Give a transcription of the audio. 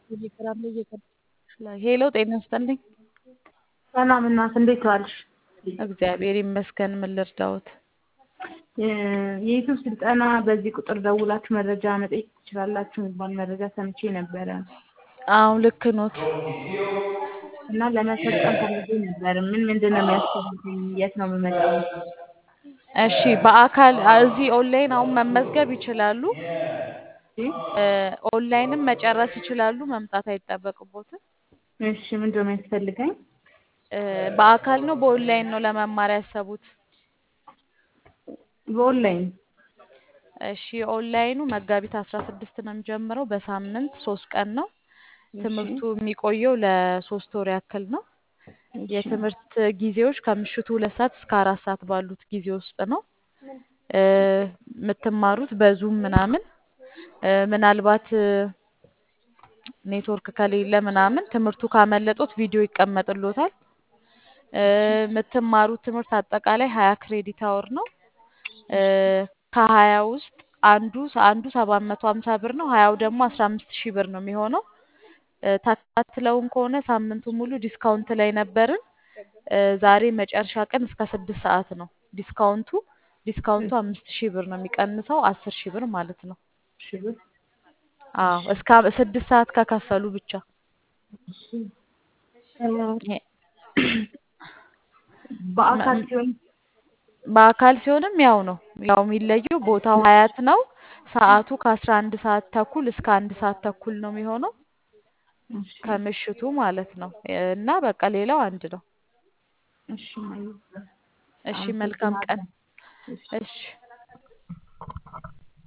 ቴሌግራም ላይ እየገባች ላይ ሄሎ ጤና ይስጥልኝ። ሰላም እናት እንዴት ዋልሽ? እግዚአብሔር ይመስገን። ምን ልርዳዎት? የዩቲዩብ ስልጠና በዚህ ቁጥር ደውላችሁ መረጃ መጠየቅ ትችላላችሁ የሚባል መረጃ ሰምቼ ነበረ አዎ ልክ ኖት። እና ለመሰልጠን ፈልጌ ነበር። ምንድን ነው የሚያስፈልገኝ? የት ነው የምመጣው? እሺ በአካል እዚህ ኦንላይን አሁን መመዝገብ ይችላሉ። ኦንላይንም መጨረስ ይችላሉ። መምጣት አይጠበቅቦትም። እሺ ምንድን ነው የሚያስፈልገኝ? በአካል ነው በኦንላይን ነው ለመማር ያሰቡት? በኦንላይን። እሺ ኦንላይኑ መጋቢት 16 ነው የሚጀምረው። በሳምንት 3 ቀን ነው። ትምህርቱ የሚቆየው ለ3 ወር ያክል ነው። የትምህርት ጊዜዎች ከምሽቱ 2 ሰዓት እስከ 4 ሰዓት ባሉት ጊዜ ውስጥ ነው የምትማሩት በዙም ምናምን። ምናልባት ኔትወርክ ከሌለ ምናምን ትምህርቱ ካመለጦት ቪዲዮ ይቀመጥሎታል። የምትማሩት ትምህርት አጠቃላይ 20 ክሬዲት አወር ነው። ከ20 ውስጥ አንዱ 750 ብር ነው። 20ው ደግሞ 15000 ብር ነው የሚሆነው። ተከታትለውን ከሆነ ሳምንቱ ሙሉ ዲስካውንት ላይ ነበርን። ዛሬ መጨረሻ ቀን እስከ 6 ሰዓት ነው ዲስካውንቱ 5000 ብር ነው የሚቀንሰው 10000 ብር ማለት ነው። አዎ እስከ 6 ሰዓት ከከፈሉ ብቻ። በአካል ሲሆንም ያው ነው። ያው የሚለየው ቦታው ሀያት ነው። ሰዓቱ ከ11 ሰዓት ተኩል እስከ 1 ሰዓት ተኩል ነው የሚሆነው ከምሽቱ ማለት ነው። እና በቃ ሌላው አንድ ነው። እሺ መልካም ቀን። እሺ